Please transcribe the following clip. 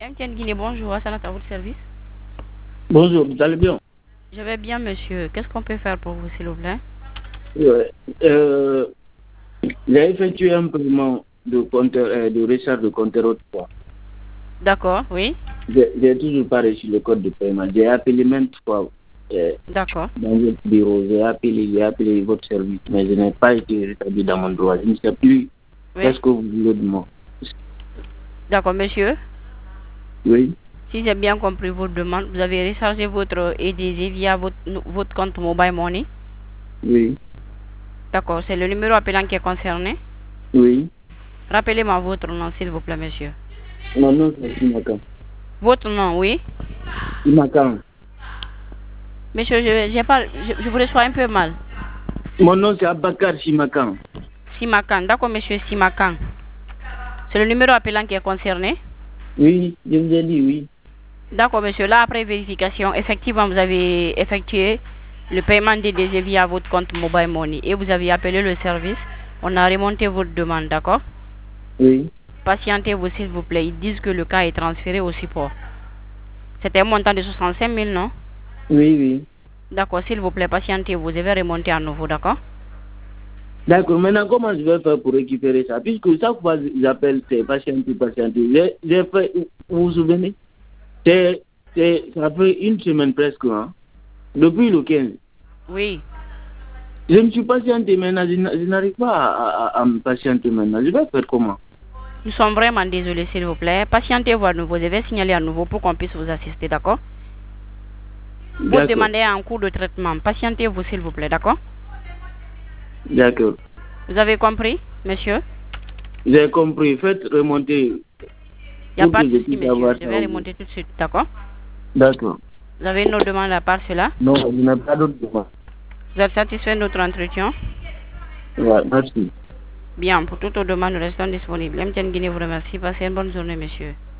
MTN Guinée, bonjour, Assanat à votre service. Bonjour, vous allez bien? Je vais bien, monsieur. Qu'est-ce qu'on peut faire pour vous, s'il vous plaît? J'ai effectué un paiement de compteur, de recharge de compteur autrefois. D'accord, oui. J'ai toujours pas reçu le code de paiement. J'ai appelé maintes fois D'accord. dans votre bureau. J'ai appelé votre service, mais je n'ai pas été rétabli dans mon droit. Je ne sais plus Oui. ce que vous voulez de moi. D'accord, monsieur. Oui. Si j'ai bien compris votre demande, vous avez rechargé votre EDG via votre compte Mobile Money. Oui. D'accord, c'est le numéro appelant qui est concerné. Oui. Rappelez-moi votre nom, s'il vous plaît, monsieur. Mon nom, c'est Simakan. Votre nom, oui. Simakan. Monsieur, je vous reçois un peu mal. Mon nom, c'est Abakar Simakan. Simakan, d'accord, monsieur Simakan. C'est le numéro appelant qui est concerné. Oui, je vous ai dit oui. D'accord, monsieur. Là, après vérification, effectivement, vous avez effectué le paiement des DG via votre compte Mobile Money et vous avez appelé le service. On a remonté votre demande, d'accord? Oui. Patientez-vous, s'il vous plaît. Ils disent que le cas est transféré au support. C'était un montant de 65 000, non? Oui, oui. D'accord, s'il vous plaît, patientez-vous. Je vais remonter à nouveau, d'accord? D'accord, maintenant comment je vais faire pour récupérer ça? Puisque chaque fois j'appelle, c'est patienter. J'ai fait, vous vous souvenez? Ça fait une semaine presque, hein? Depuis le 15. Oui. Je me suis patienté maintenant, je n'arrive pas à me patienter maintenant. Je vais faire comment? Nous sommes vraiment désolés, s'il vous plaît. Patientez-vous à nouveau. Je vais signaler à nouveau pour qu'on puisse vous assister, d'accord? Votre demande est en cours de traitement. Patientez-vous, s'il vous plaît, d'accord? D'accord. Vous avez compris, monsieur? J'ai compris. Faites remonter. Il n'y a pas de souci, monsieur. Je vais remonter tout de suite, d'accord? D'accord. Vous avez une autre demande à part cela? Non, je n'ai pas d'autre demande. Vous êtes satisfait de notre entretien? Ouais, merci. Bien, pour toute autre demande, nous restons disponibles. MTN Guinée vous remercie. Passez une bonne journée, monsieur.